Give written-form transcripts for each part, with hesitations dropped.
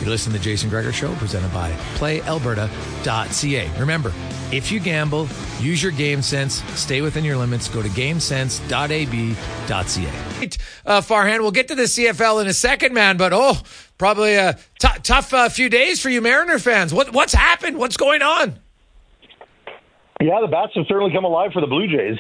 You listen to the Jason Gregor Show, presented by PlayAlberta.ca. Remember, if you gamble, use your game sense, stay within your limits, go to gamesense.ab.ca. Farhan, we'll get to the CFL in a second, man, but probably a tough few days for you Mariner fans. What's happened? What's going on? Yeah, the bats have certainly come alive for the Blue Jays.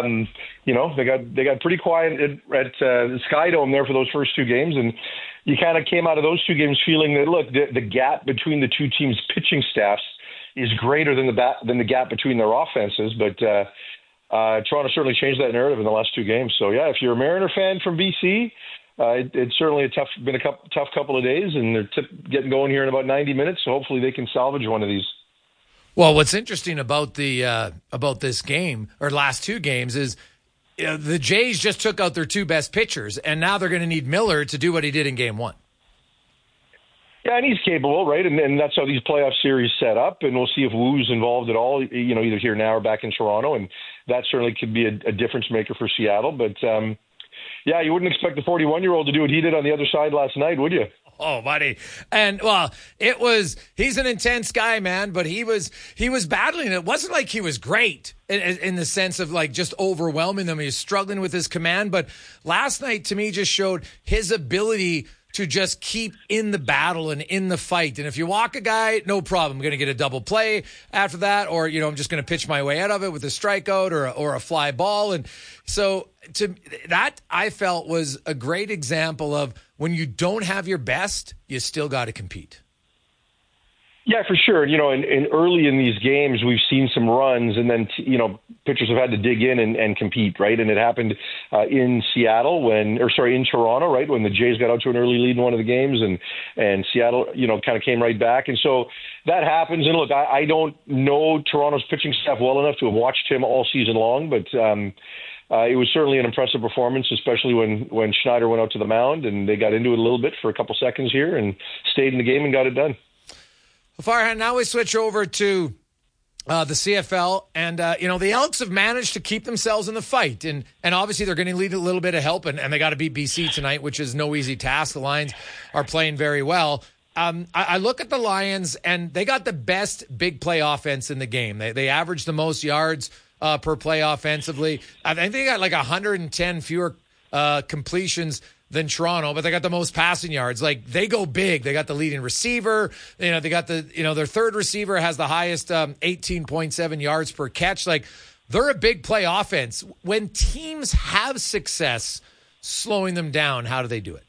They got pretty quiet at the Sky Dome there for those first two games, and you kind of came out of those two games feeling that, look, the gap between the two teams' pitching staffs is greater than the gap between their offenses. But Toronto certainly changed that narrative in the last two games. So, yeah, if you're a Mariner fan from BC, it's certainly been a tough couple of days, and they're getting going here in about 90 minutes, so hopefully they can salvage one of these. Well, what's interesting about this game, or last two games, is the Jays just took out their two best pitchers, and now they're going to need Miller to do what he did in game one. Yeah, and he's capable, right? And that's how these playoff series set up, and we'll see if Woo's involved at all, either here now or back in Toronto, and that certainly could be a difference maker for Seattle. But, yeah, you wouldn't expect the 41-year-old to do what he did on the other side last night, would you? Oh, buddy. And, well, he's an intense guy, man, but he was battling. It wasn't like he was great in the sense of, like, just overwhelming them. He was struggling with his command. But last night, to me, just showed his ability to just keep in the battle and in the fight. And if you walk a guy, no problem. I'm going to get a double play after that, or, I'm just going to pitch my way out of it with a strikeout or a fly ball. And so that I felt was a great example of when you don't have your best, you still got to compete. Yeah, for sure. And early in these games, we've seen some runs, and then, pitchers have had to dig in and compete, right? And it happened in Toronto, right? When the Jays got out to an early lead in one of the games, and Seattle, kind of came right back. And so that happens. And look, I don't know Toronto's pitching staff well enough to have watched him all season long, but it was certainly an impressive performance, especially when Schneider went out to the mound, and they got into it a little bit for a couple seconds here and stayed in the game and got it done. Farhan, now we switch over to the CFL, and the Elks have managed to keep themselves in the fight, and obviously they're going to need a little bit of help, and they got to beat BC tonight, which is no easy task. The Lions are playing very well. I look at the Lions, and they got the best big play offense in the game. They averaged the most yards per play offensively. I think they got like 110 fewer completions than Toronto, but they got the most passing yards. Like, they go big. They got the leading receiver. They got their third receiver has the highest 18.7 yards per catch. Like, they're a big play offense. When teams have success slowing them down, how do they do it?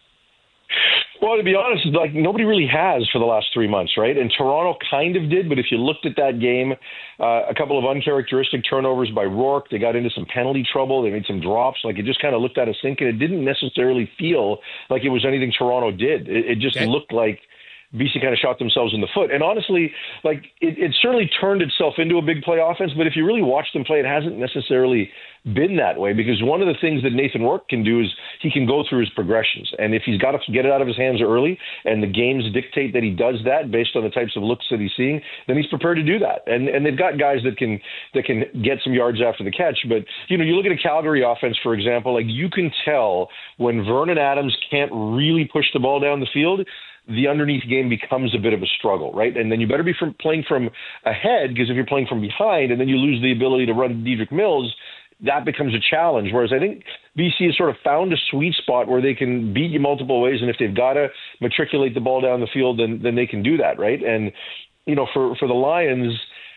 Well, to be honest, like, nobody really has for the last 3 months, right? And Toronto kind of did, but if you looked at that game, a couple of uncharacteristic turnovers by Rourke. They got into some penalty trouble. They made some drops. Like, it just kind of looked out of sync, and it didn't necessarily feel like it was anything Toronto did. It just looked like BC kind of shot themselves in the foot. And honestly, like, it certainly turned itself into a big play offense, but if you really watch them play, it hasn't necessarily been that way, because one of the things that Nathan Rourke can do is he can go through his progressions. And if he's got to get it out of his hands early, and the games dictate that he does that based on the types of looks that he's seeing, then he's prepared to do that. And they've got guys that can get some yards after the catch. But, you look at a Calgary offense, for example, like, you can tell when Vernon Adams can't really push the ball down the field, the underneath game becomes a bit of a struggle, right? And then you better be playing from ahead, because if you're playing from behind and then you lose the ability to run Dedrick Mills, that becomes a challenge. Whereas I think BC has sort of found a sweet spot where they can beat you multiple ways, and if they've got to matriculate the ball down the field, then they can do that, right? And, for the Lions,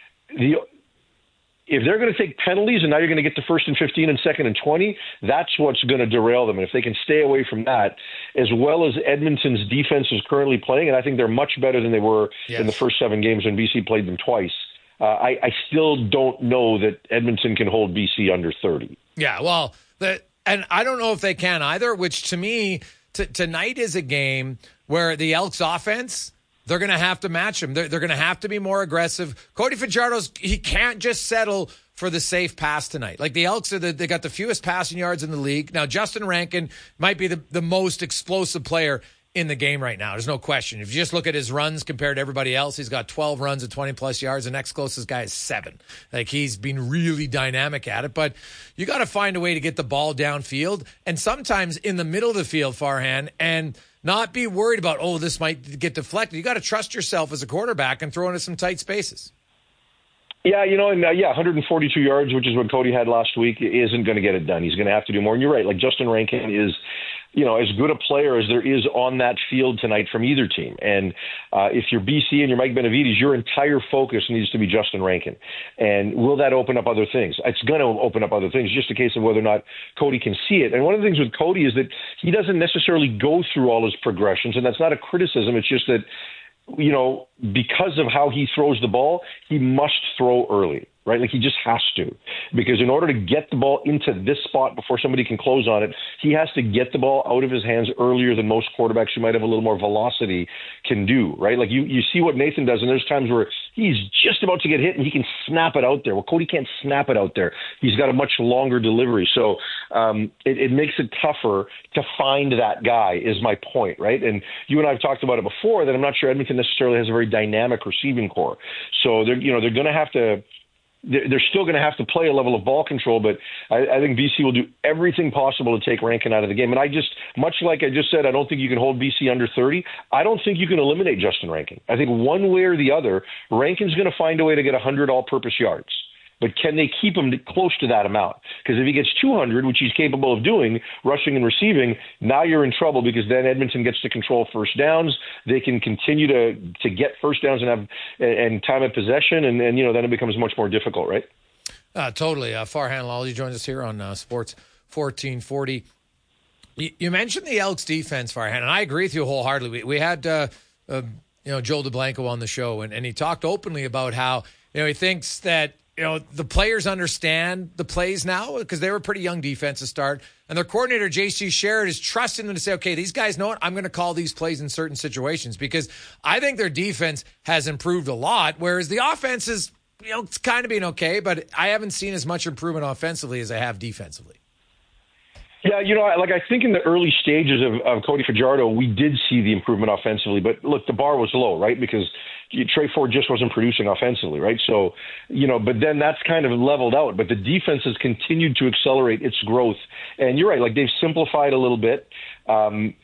if they're going to take penalties and now you're going to get to 1st and 15 and 2nd and 20, that's what's going to derail them. And if they can stay away from that, as well as Edmonton's defense is currently playing, and I think they're much better than they were in the first 7 games when BC played them twice, I still don't know that Edmonton can hold BC under 30. Yeah, well, and I don't know if they can either, which to me, tonight is a game where the Elks offense, they're going to have to match him. They're going to have to be more aggressive. Cody Fajardo's, he can't just settle for the safe pass tonight. Like, the Elks, they got the fewest passing yards in the league. Now, Justin Rankin might be the most explosive player in the game right now. There's no question. If you just look at his runs compared to everybody else, he's got 12 runs at 20-plus yards. The next closest guy is 7. Like, he's been really dynamic at it. But you got to find a way to get the ball downfield, and sometimes in the middle of the field, Farhan, and not be worried about, oh, this might get deflected. You got to trust yourself as a quarterback and throw into some tight spaces. Yeah, 142 yards, which is what Cody had last week, isn't going to get it done. He's going to have to do more. And you're right, like Justin Rankin is, as good a player as there is on that field tonight from either team. And if you're BC and you're Mike Benavides, your entire focus needs to be Justin Rankin. And will that open up other things? It's going to open up other things, just a case of whether or not Cody can see it. And one of the things with Cody is that he doesn't necessarily go through all his progressions, and that's not a criticism. It's just that, because of how he throws the ball, he must throw early, right? Like he just has to, because in order to get the ball into this spot before somebody can close on it, he has to get the ball out of his hands earlier than most quarterbacks who might have a little more velocity can do, right? Like you see what Nathan does, and there's times where he's just about to get hit and he can snap it out there. Well, Cody can't snap it out there. He's got a much longer delivery. So it makes it tougher to find that guy, is my point, right? And you and I have talked about it before, that I'm not sure Edmonton necessarily has a very dynamic receiving core. So they're going to have to, they're still going to have to play a level of ball control, but I think BC will do everything possible to take Rankin out of the game. And much like I just said, I don't think you can hold BC under 30. I don't think you can eliminate Justin Rankin. I think one way or the other, Rankin's going to find a way to get 100 all-purpose yards. But can they keep him close to that amount? Because if he gets 200, which he's capable of doing, rushing and receiving, now you're in trouble, because then Edmonton gets to control first downs. They can continue to get first downs and time of possession, and then it becomes much more difficult, right? Totally. Farhan Lalji joins us here on Sports 1440. You mentioned the Elks defense, Farhan, and I agree with you wholeheartedly. We had Joel DeBlanco on the show, and he talked openly about how he thinks that the players understand the plays now, because they were a pretty young defense to start. And their coordinator, J.C. Sherritt, is trusting them to say, okay, these guys know what? I'm going to call these plays in certain situations, because I think their defense has improved a lot, whereas the offense is, it's kind of been okay, but I haven't seen as much improvement offensively as I have defensively. Yeah, I think in the early stages of Cody Fajardo, we did see the improvement offensively. But look, the bar was low, right? Because Trey Ford just wasn't producing offensively, right? So, but then that's kind of leveled out. But the defense has continued to accelerate its growth. And you're right, like they've simplified a little bit. And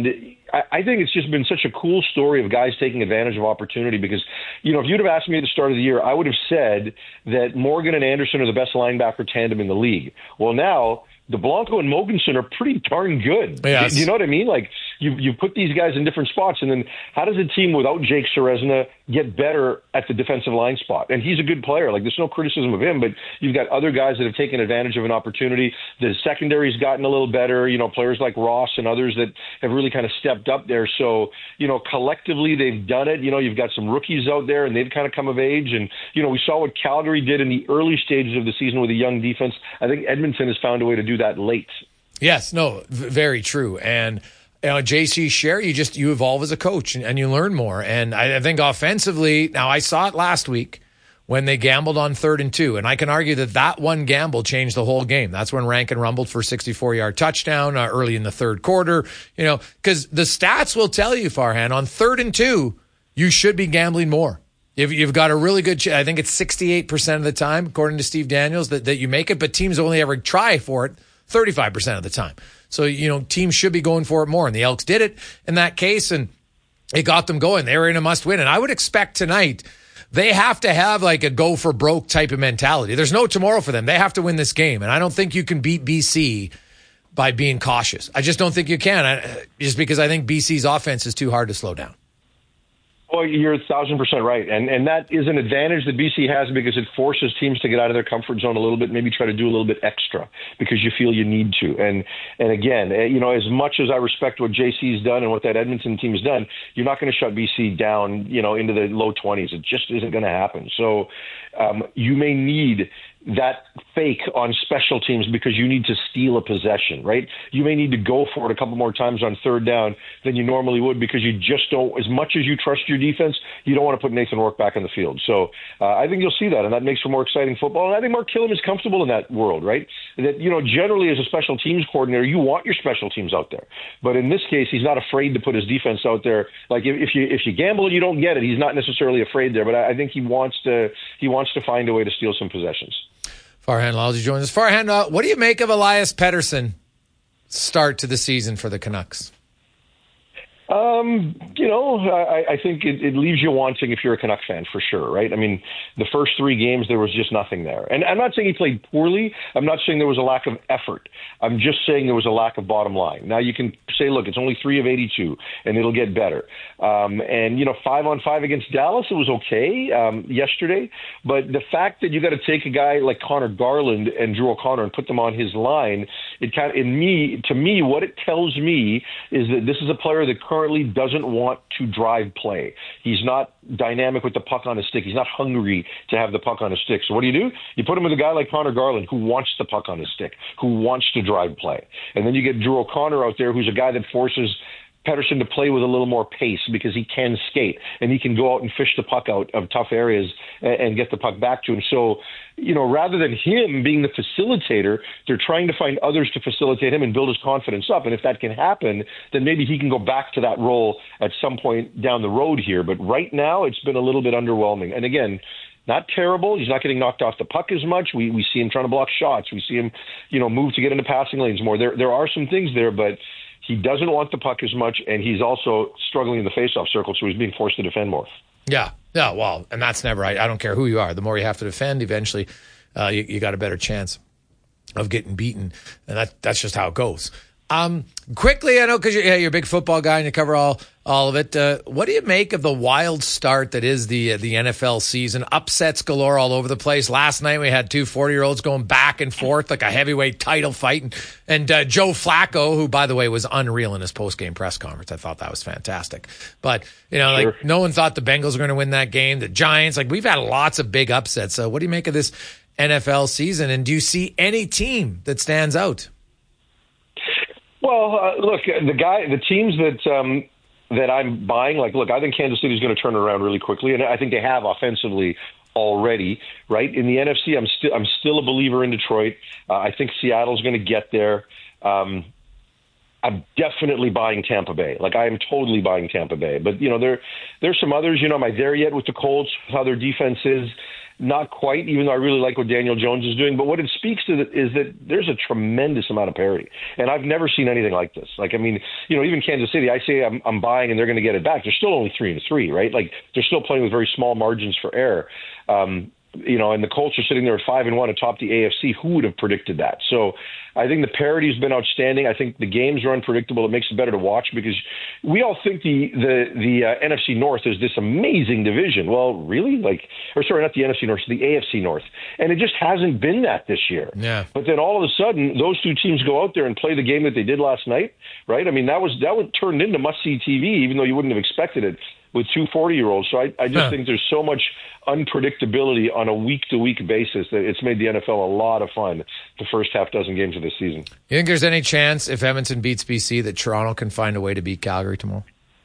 I think it's just been such a cool story of guys taking advantage of opportunity, because, if you'd have asked me at the start of the year, I would have said that Morgan and Anderson are the best linebacker tandem in the league. Well, now DeBlanco and Mogensen are pretty darn good. Yes. You know what I mean? Like you put these guys in different spots, and then how does a team without Jake Ceresna get better at the defensive line spot? And he's a good player. Like there's no criticism of him, but you've got other guys that have taken advantage of an opportunity. The secondary's gotten a little better. Players like Ross and others that have really kind of stepped up there. So collectively they've done it. You've got some rookies out there, and they've kind of come of age. And we saw what Calgary did in the early stages of the season with a young defense. I think Edmonton has found a way to do that late. Yes, no, very true. And J.C. Sherritt, you evolve as a coach and you learn more. And I think offensively, now I saw it last week when they gambled on 3rd and 2, and I can argue that one gamble changed the whole game. That's when Rankin rumbled for a 64-yard touchdown early in the third quarter. Because the stats will tell you, Farhan, on 3rd and 2, you should be gambling more. You've got a really good I think it's 68% of the time, according to Steve Daniels, that you make it, but teams only ever try for it 35% of the time. So, teams should be going for it more. And the Elks did it in that case, and it got them going. They were in a must-win. And I would expect tonight they have to have like a go-for-broke type of mentality. There's no tomorrow for them. They have to win this game. And I don't think you can beat BC by being cautious. I just don't think you can, just because I think BC's offense is too hard to slow down. Well, you're 1,000% right. And that is an advantage that BC has, because it forces teams to get out of their comfort zone a little bit, maybe try to do a little bit extra because you feel you need to. And again, as much as I respect what JC's done and what that Edmonton team has done, you're not going to shut BC down, into the low 20s. It just isn't going to happen. So you may need that fake on special teams because you need to steal a possession, right? You may need to go for it a couple more times on 3rd down than you normally would, because you just don't, as much as you trust your defense, you don't want to put Nathan Rourke back in the field. So I think you'll see that, and that makes for more exciting football. And I think Mark Killam is comfortable in that world, right? That, generally as a special teams coordinator, you want your special teams out there. But in this case, he's not afraid to put his defense out there. Like if you gamble and you don't get it, he's not necessarily afraid there. But I think he wants to find a way to steal some possessions. Farhan Lalji joins us. Farhan, what do you make of Elias Pettersson start to the season for the Canucks? I think it leaves you wanting if you're a Canuck fan, for sure, right? I mean, the first 3 games, there was just nothing there. And I'm not saying he played poorly. I'm not saying there was a lack of effort. I'm just saying there was a lack of bottom line. Now, you can say, look, it's only 3 of 82, and it'll get better. 5-on-5 against Dallas, it was okay yesterday. But the fact that you got to take a guy like Connor Garland and Drew O'Connor and put them on his line, to me, what it tells me is that this is a player that currently doesn't want to drive play. He's not dynamic with the puck on his stick. He's not hungry to have the puck on his stick. So what do? You put him with a guy like Connor Garland who wants the puck on his stick, who wants to drive play. And then you get Drew O'Connor out there who's a guy that forces Pettersson to play with a little more pace because he can skate and he can go out and fish the puck out of tough areas and get the puck back to him. So, rather than him being the facilitator, they're trying to find others to facilitate him and build his confidence up. And if that can happen, then maybe he can go back to that role at some point down the road here. But right now, it's been a little bit underwhelming. And again, not terrible. He's not getting knocked off the puck as much. We see him trying to block shots. We see him, move to get into passing lanes more. There are some things there, but he doesn't want the puck as much, and he's also struggling in the faceoff circle, so he's being forced to defend more. Yeah, well, and that's never right. I don't care who you are. The more you have to defend, eventually you got a better chance of getting beaten, and that's just how it goes. Quickly, I know because you're a big football guy and you cover all of it. What do you make of the wild start that is the NFL season? Upsets galore all over the place. Last night we had 2 40-year-olds going back and forth like a heavyweight title fight. And Joe Flacco, who, by the way, was unreal in his post-game press conference. I thought that was fantastic. But, Sure. no one thought the Bengals were going to win that game. The Giants, we've had lots of big upsets. So what do you make of this NFL season? And do you see any team that stands out? Well, look, the teams that I'm buying, I think Kansas City is going to turn it around really quickly, and I think they have offensively already. Right in the NFC, I'm still a believer in Detroit. I think Seattle's going to get there. I'm definitely buying Tampa Bay. I am totally buying Tampa Bay. But there's some others. Am I there yet with the Colts? How their defense is? Not quite, even though I really like what Daniel Jones is doing. But what it speaks to is that there's a tremendous amount of parity. And I've never seen anything like this. Even Kansas City, I say I'm buying and they're going to get it back. They're still only 3-3, right? They're still playing with very small margins for error. And the Colts are sitting there at 5-1 atop the AFC. Who would have predicted that? So I think the parity has been outstanding. I think the games are unpredictable. It makes it better to watch because we all think the NFC North is this amazing division. Well, really? Not the NFC North, the AFC North. And it just hasn't been that this year. Yeah. But then all of a sudden, those 2 teams go out there and play the game that they did last night, right? I mean, that was turned into must-see TV, even though you wouldn't have expected it with 2 40-year-olds. So I just think there's so much unpredictability on a week-to-week basis that it's made the NFL a lot of fun the first half dozen games of this season. You think there's any chance if Edmonton beats BC that Toronto can find a way to beat Calgary tomorrow?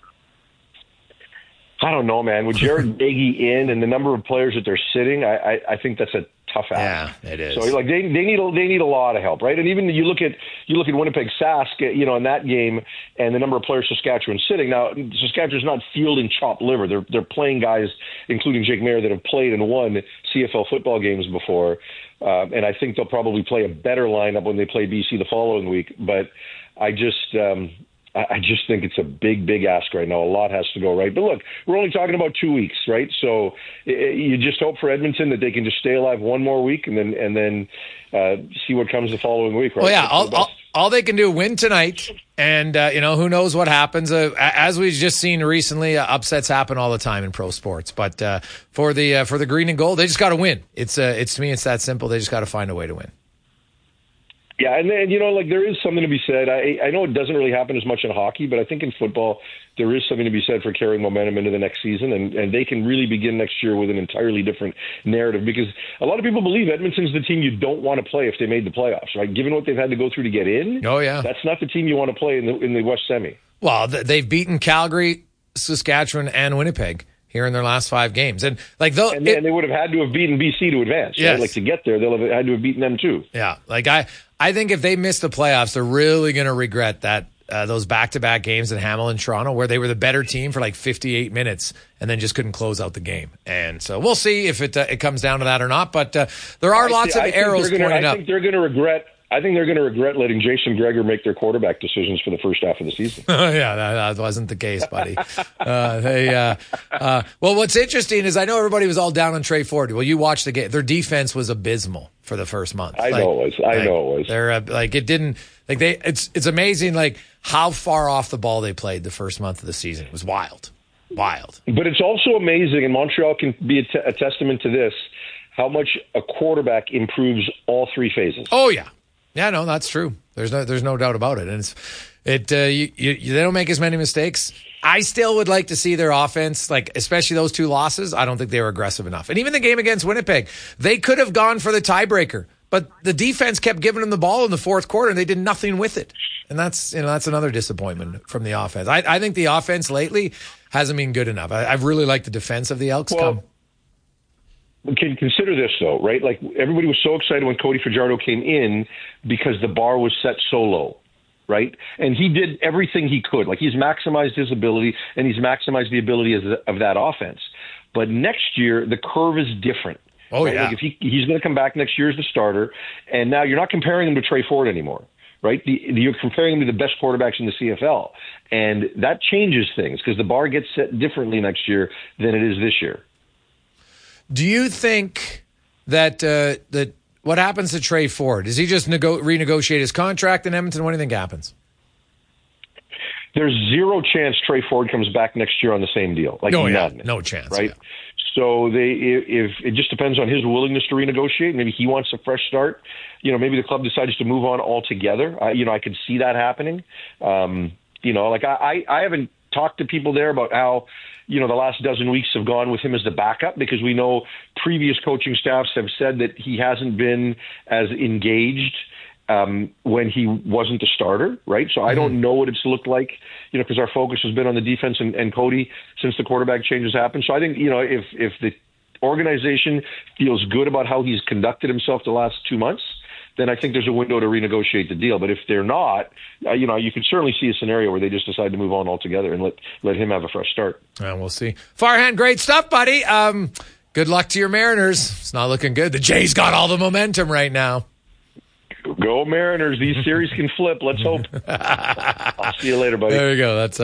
I don't know, man. With Jared Nagy in and the number of players that they're sitting, I think that's a tough ask. Yeah, it is. So they need a lot of help, right? And even you look at Winnipeg Sask, in that game and the number of players Saskatchewan's sitting. Now Saskatchewan's not fielding chopped liver. They're playing guys, including Jake Mayer, that have played and won CFL football games before. And I think they'll probably play a better lineup when they play BC the following week. But I just think it's a big, big ask right now. A lot has to go right. But look, we're only talking about 2 weeks, right? So you just hope for Edmonton that they can just stay alive one more week and then see what comes the following week, right? Well, yeah, all they can do win tonight, and who knows what happens. As we've just seen recently, upsets happen all the time in pro sports. But for the green and gold, they just got to win. It's to me, it's that simple. They just got to find a way to win. Yeah, and then, there is something to be said. I know it doesn't really happen as much in hockey, but I think in football there is something to be said for carrying momentum into the next season, and they can really begin next year with an entirely different narrative because a lot of people believe Edmonton's the team you don't want to play if they made the playoffs, right? Given what they've had to go through to get in, oh yeah, that's not the team you want to play in the West Semi. Well, they've beaten Calgary, Saskatchewan, and Winnipeg here in their last 5 games. And they would have had to have beaten BC to advance. Yes. Right? To get there, they'll have had to have beaten them too. Yeah. I think if they miss the playoffs, they're really going to regret that those back-to-back games in Hamilton and Toronto where they were the better team for 58 minutes and then just couldn't close out the game. And so we'll see if it comes down to that or not. But there are lots of arrows pointing up. I think they're going to regret I think they're going to regret letting Jason Gregor make their quarterback decisions for the first half of the season. Yeah, that wasn't the case, buddy. Well, what's interesting is I know everybody was all down on Trey Ford. Well, you watched the game. Their defense was abysmal for the first month. I know it was. They're it didn't like they. It's amazing like how far off the ball they played the first month of the season. It was wild. But it's also amazing, and Montreal can be a testament to this, how much a quarterback improves all three phases. Oh yeah. Yeah, no, that's true. There's no doubt about it, and they don't make as many mistakes. I still would like to see their offense, like especially those two losses. I don't think they were aggressive enough, and even the game against Winnipeg, they could have gone for the tiebreaker, but the defense kept giving them the ball in the fourth quarter, and they did nothing with it, and that's another disappointment from the offense. I think the offense lately hasn't been good enough. I've really liked the defense of the Elks. Can consider this though, right? Like everybody was so excited when Cody Fajardo came in because the bar was set so low, right? And he did everything he could. Like he's maximized his ability and he's maximized the ability of that offense. But next year the curve is different. Oh right? yeah, like if he's going to come back next year as the starter, and now you're not comparing him to Trey Ford anymore. Right, you're comparing him to the best quarterbacks in the CFL, and that changes things because the bar gets set differently next year than it is this year. Do you think that what happens to Trey Ford? Does he just renegotiate his contract in Edmonton? What do you think happens? There's zero chance Trey Ford comes back next year on the same deal. None. No chance. Right? Yeah. So if it just depends on his willingness to renegotiate. Maybe he wants a fresh start. Maybe the club decides to move on altogether. I could see that happening. I haven't talked to people there about how, the last dozen weeks have gone with him as the backup, because we know previous coaching staffs have said that he hasn't been as engaged when he wasn't the starter, right? So I don't know what it's looked like, because our focus has been on the defense and Cody since the quarterback changes happened. So I think, if the organization feels good about how he's conducted himself the last 2 months, then I think there's a window to renegotiate the deal. But if they're not, you can certainly see a scenario where they just decide to move on altogether and let him have a fresh start. We'll see. Farhan, great stuff, buddy. Good luck to your Mariners. It's not looking good. The Jays got all the momentum right now. Go Mariners. These series can flip. Let's hope. I'll see you later, buddy. There you go. That's